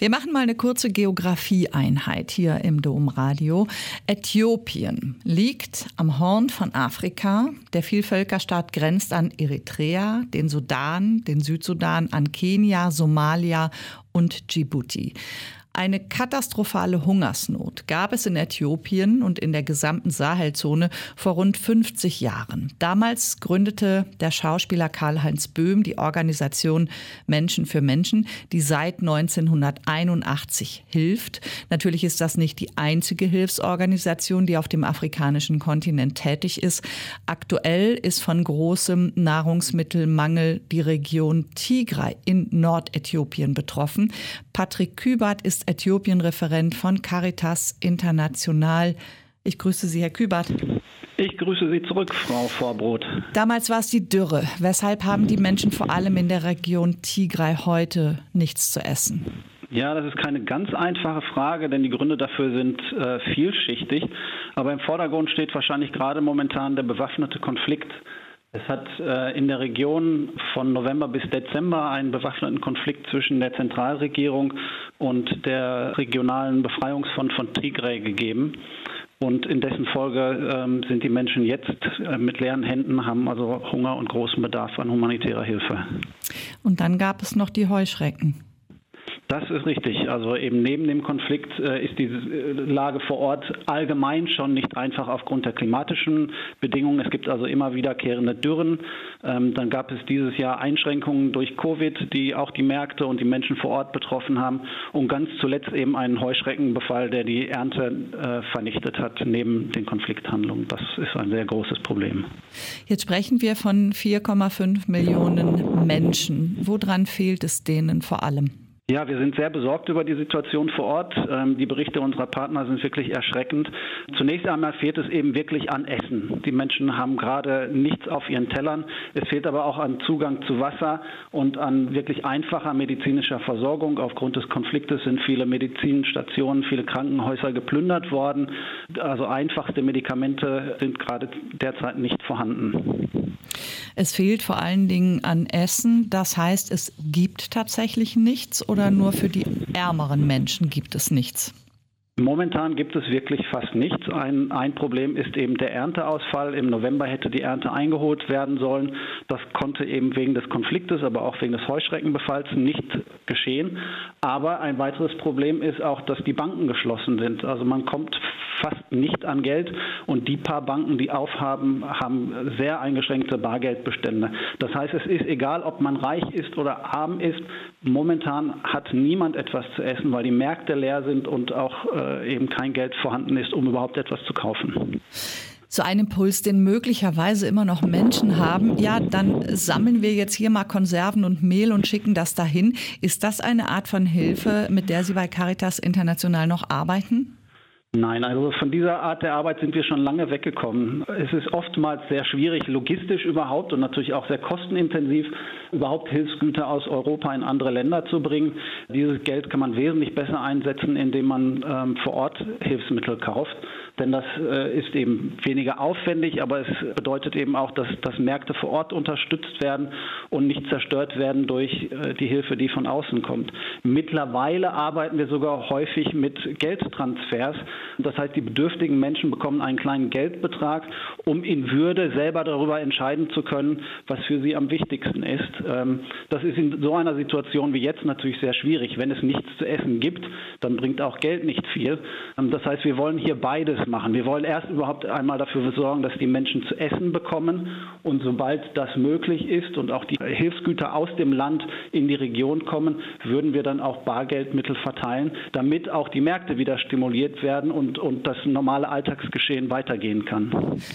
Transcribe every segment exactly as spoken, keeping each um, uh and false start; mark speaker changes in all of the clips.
Speaker 1: Wir machen mal eine kurze Geografieeinheit hier im Domradio. Äthiopien liegt am Horn von Afrika. Der Vielvölkerstaat grenzt an Eritrea, den Sudan, den Südsudan, an Kenia, Somalia und Djibouti. Eine katastrophale Hungersnot gab es in Äthiopien und in der gesamten Sahelzone vor rund fünfzig Jahren. Damals gründete der Schauspieler Karl-Heinz Böhm die Organisation Menschen für Menschen, die seit neunzehnhunderteinundachtzig hilft. Natürlich ist das nicht die einzige Hilfsorganisation, die auf dem afrikanischen Kontinent tätig ist. Aktuell ist von großem Nahrungsmittelmangel die Region Tigray in Nordäthiopien betroffen. Patrick Kübert ist Äthiopien-Referent von Caritas International. Ich grüße Sie, Herr Kübert.
Speaker 2: Ich grüße Sie zurück, Frau Vorbrot.
Speaker 1: Damals war es die Dürre. Weshalb haben die Menschen vor allem in der Region Tigray heute nichts zu essen?
Speaker 2: Ja, das ist keine ganz einfache Frage, denn die Gründe dafür sind äh, vielschichtig. Aber im Vordergrund steht wahrscheinlich gerade momentan der bewaffnete Konflikt. Es hat äh, in der Region von November bis Dezember einen bewaffneten Konflikt zwischen der Zentralregierung und der regionalen Befreiungsfront von Tigray gegeben. Und in dessen Folge ähm, sind die Menschen jetzt äh, mit leeren Händen, haben also Hunger und großen Bedarf an humanitärer Hilfe.
Speaker 1: Und dann gab es noch die Heuschrecken.
Speaker 2: Das ist richtig. Also eben neben dem Konflikt äh, ist die äh, Lage vor Ort allgemein schon nicht einfach aufgrund der klimatischen Bedingungen. Es gibt also immer wiederkehrende Dürren. Ähm, dann gab es dieses Jahr Einschränkungen durch Covid, die auch die Märkte und die Menschen vor Ort betroffen haben. Und ganz zuletzt eben einen Heuschreckenbefall, der die Ernte äh, vernichtet hat, neben den Konflikthandlungen. Das ist ein sehr großes Problem.
Speaker 1: Jetzt sprechen wir von vier Komma fünf Millionen Menschen. Woran fehlt es denen vor allem?
Speaker 2: Ja, wir sind sehr besorgt über die Situation vor Ort. Die Berichte unserer Partner sind wirklich erschreckend. Zunächst einmal fehlt es eben wirklich an Essen. Die Menschen haben gerade nichts auf ihren Tellern. Es fehlt aber auch an Zugang zu Wasser und an wirklich einfacher medizinischer Versorgung. Aufgrund des Konfliktes sind viele Medizinstationen, viele Krankenhäuser geplündert worden. Also einfachste Medikamente sind gerade derzeit nicht vorhanden.
Speaker 1: Es fehlt vor allen Dingen an Essen. Das heißt, es gibt tatsächlich nichts oder nur für die ärmeren Menschen gibt es nichts?
Speaker 2: Momentan gibt es wirklich fast nichts. Ein, ein Problem ist eben der Ernteausfall. Im November hätte die Ernte eingeholt werden sollen. Das konnte eben wegen des Konfliktes, aber auch wegen des Heuschreckenbefalls nicht geschehen. Aber ein weiteres Problem ist auch, dass die Banken geschlossen sind. Also man kommt fast nicht an Geld und die paar Banken, die aufhaben, haben sehr eingeschränkte Bargeldbestände. Das heißt, es ist egal, ob man reich ist oder arm ist. Momentan hat niemand etwas zu essen, weil die Märkte leer sind und auch äh, eben kein Geld vorhanden ist, um überhaupt etwas zu kaufen.
Speaker 1: Zu einem Puls, den möglicherweise immer noch Menschen haben, ja, dann sammeln wir jetzt hier mal Konserven und Mehl und schicken das dahin. Ist das eine Art von Hilfe, mit der Sie bei Caritas International noch arbeiten?
Speaker 2: Nein, also von dieser Art der Arbeit sind wir schon lange weggekommen. Es ist oftmals sehr schwierig, logistisch überhaupt und natürlich auch sehr kostenintensiv, überhaupt Hilfsgüter aus Europa in andere Länder zu bringen. Dieses Geld kann man wesentlich besser einsetzen, indem man ähm, vor Ort Hilfsmittel kauft. Denn das äh, ist eben weniger aufwendig, aber es bedeutet eben auch, dass, dass Märkte vor Ort unterstützt werden und nicht zerstört werden durch äh, die Hilfe, die von außen kommt. Mittlerweile arbeiten wir sogar häufig mit Geldtransfers. Das heißt, die bedürftigen Menschen bekommen einen kleinen Geldbetrag, um in Würde selber darüber entscheiden zu können, was für sie am wichtigsten ist. Ähm, das ist in so einer Situation wie jetzt natürlich sehr schwierig. Wenn es nichts zu essen gibt, dann bringt auch Geld nicht viel. Ähm, das heißt, wir wollen hier beides machen. Wir wollen erst überhaupt einmal dafür sorgen, dass die Menschen zu essen bekommen und sobald das möglich ist und auch die Hilfsgüter aus dem Land in die Region kommen, würden wir dann auch Bargeldmittel verteilen, damit auch die Märkte wieder stimuliert werden und, und das normale Alltagsgeschehen weitergehen kann.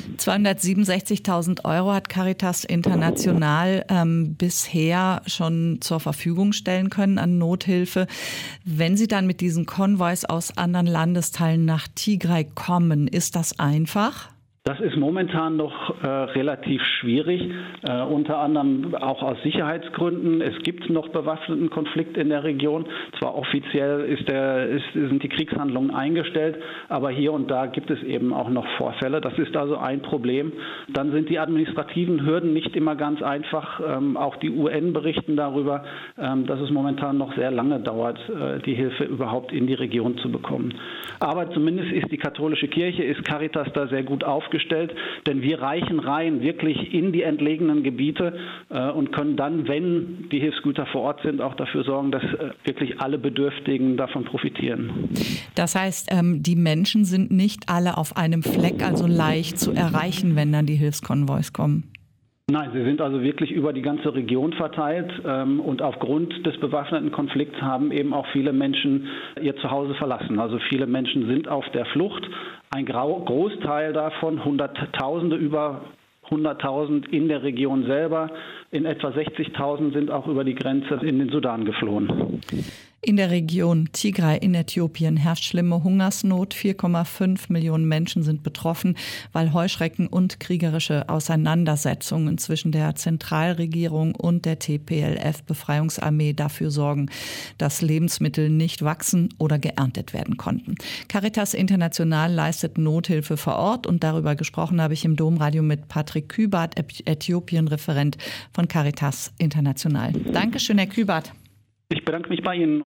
Speaker 1: zweihundertsiebenundsechzigtausend Euro hat Caritas International ähm, bisher schon zur Verfügung stellen können an Nothilfe. Wenn Sie dann mit diesen Konvois aus anderen Landesteilen nach Tigray kommen, ist das einfach?
Speaker 2: Das ist momentan noch äh, relativ schwierig, äh, unter anderem auch aus Sicherheitsgründen. Es gibt noch bewaffneten Konflikt in der Region. Zwar offiziell ist der, ist, sind die Kriegshandlungen eingestellt, aber hier und da gibt es eben auch noch Vorfälle. Das ist also ein Problem. Dann sind die administrativen Hürden nicht immer ganz einfach. Ähm, auch die U N berichten darüber, ähm, dass es momentan noch sehr lange dauert, äh, die Hilfe überhaupt in die Region zu bekommen. Aber zumindest ist die katholische Kirche, ist Caritas da sehr gut aufgestellt. Gestellt, denn wir reichen rein wirklich in die entlegenen Gebiete äh, und können dann, wenn die Hilfsgüter vor Ort sind, auch dafür sorgen, dass äh, wirklich alle Bedürftigen davon profitieren.
Speaker 1: Das heißt, ähm, die Menschen sind nicht alle auf einem Fleck, also leicht zu erreichen, wenn dann die Hilfskonvois kommen?
Speaker 2: Nein, sie sind also wirklich über die ganze Region verteilt ähm, und aufgrund des bewaffneten Konflikts haben eben auch viele Menschen ihr Zuhause verlassen. Also viele Menschen sind auf der Flucht. Ein Großteil davon, Hunderttausende, über hunderttausend in der Region selber, in etwa sechzigtausend sind auch über die Grenze in den Sudan geflohen.
Speaker 1: In der Region Tigray in Äthiopien herrscht schlimme Hungersnot. vier Komma fünf Millionen Menschen sind betroffen, weil Heuschrecken und kriegerische Auseinandersetzungen zwischen der Zentralregierung und der T P L F-Befreiungsarmee dafür sorgen, dass Lebensmittel nicht wachsen oder geerntet werden konnten. Caritas International leistet Nothilfe vor Ort und darüber gesprochen habe ich im Domradio mit Patrick Kübart, Äthiopien-Referent von Caritas International. Dankeschön, Herr Kübart.
Speaker 2: Ich bedanke mich bei Ihnen.